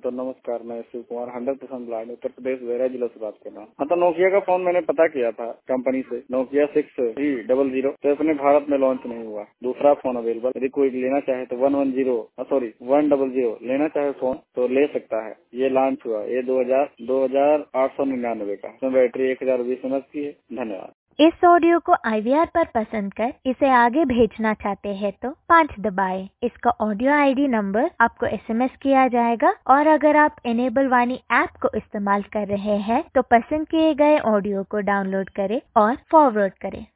तो नमस्कार, मैं शिव कुमार 100% ब्लाइंड उत्तर प्रदेश वेरा जिला से बात कर रहा हूँ। हाँ, तो नोकिया का फोन मैंने पता किया था कंपनी से, नोकिया 6300 तो अपने भारत में लॉन्च नहीं हुआ। दूसरा फोन अवेलेबल, यदि कोई लेना चाहे तो 100 लेना चाहे फोन तो ले सकता है। ये लॉन्च हुआ, ये 2899 का, इसमें बैटरी 1020 mAh की है। धन्यवाद। इस ऑडियो को IVR पर पसंद कर इसे आगे भेजना चाहते हैं तो 5 दबाएं। इसका ऑडियो ID नंबर आपको SMS किया जाएगा और अगर आप इनेबल वाणी ऐप को इस्तेमाल कर रहे हैं तो पसंद किए गए ऑडियो को डाउनलोड करें और फॉरवर्ड करें।